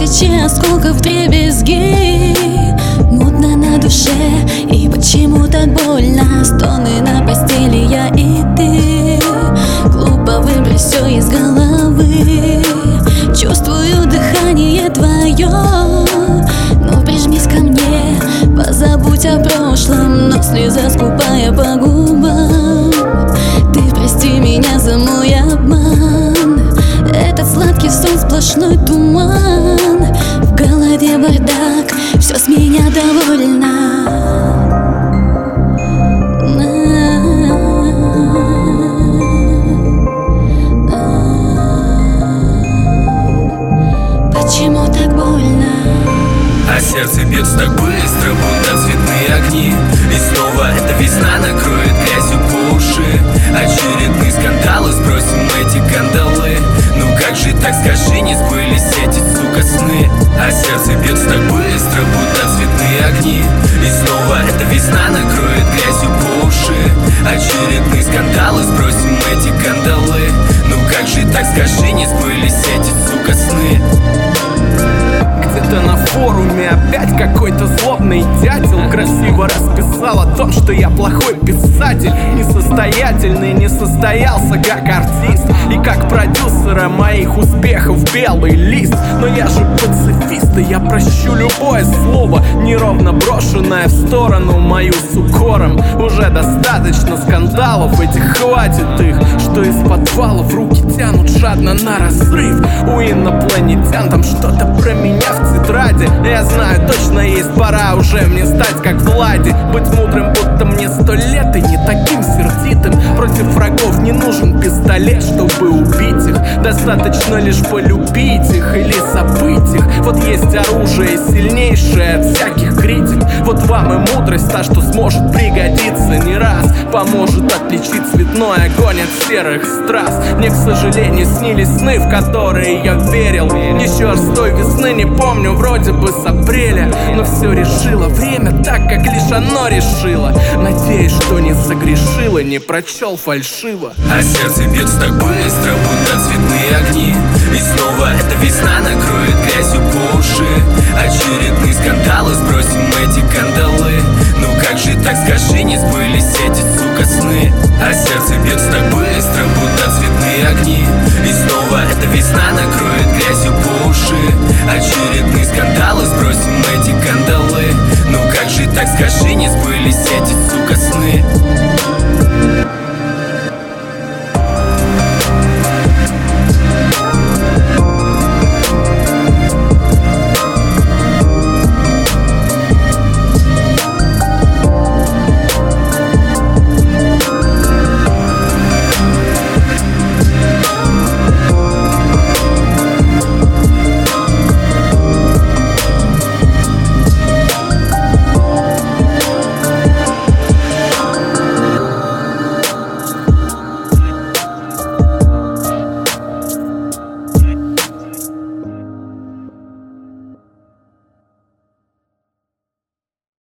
тысячи осколков вдребезги. Мутно на душе, и почему так больно? Стоны на постели, я и ты. Глупо выбрось все из головы. Чувствую дыхание твое, но прижмись ко мне, позабудь о прошлом. Но слеза скупая по губам. Ты прости меня за мой обман. Этот сладкий сон сплошной туман. В голове бардак, все с меня довольно. Почему так больно? А сердце бьется так быстро, будто цветные огни. И снова эта весна накроет грязью по уши. Очередные скандалы, сбросим эти кандалы. Ну как же так, скажи, не сбылись эти, сука, сны. А сердце бьется так быстро, будто цветные огни. И снова эта весна накроет грязью по уши. Очередные скандалы, сбросим эти кандалы. Ну как же так, скажи, не сбылись эти, сука, сны. Где-то на форуме опять какой-то злобный дятел красиво расписал о том, что я плохой писатель, несостоятельный, не состоялся как артист и как продюсера моих успехов белый лист. Но я же пацифист, и я прощу любое слово, неровно брошенное в сторону мою с укором. Уже достаточно скандалов этих, хватит их, что из подвалов руки тянут жадно на разрыв. У инопланетян там что-то про меня в тетради. Я знаю, точно есть пора уже мне стать как Влади. Быть мудрым, будто мне 100 лет, и не таким сердитым. Против врагов не нужен пистолет, чтобы убить их. Достаточно лишь полюбить их или забыть их. Вот есть оружие сильнейшее от всяких критик. Вот вам и мудрость, та, что сможет пригодиться не раз. Поможет отличить цветной огонь от серых страз. Мне, к сожалению, снились сны, в которые я верил. Еще с той весны не помню, вроде бы с апреля. Но все решило время так, как лишь оно решило. Надеюсь, что не согрешила, не прочел фальшиво. А сердце бьется так быстро, будто цветные огни. И снова эта весна накроет грязью по уши. Очередные скандалы, сбросим эти кандалы. Ну как же так, скажи, не сбылись эти, сука, сны. А сердце бьется так быстро, будто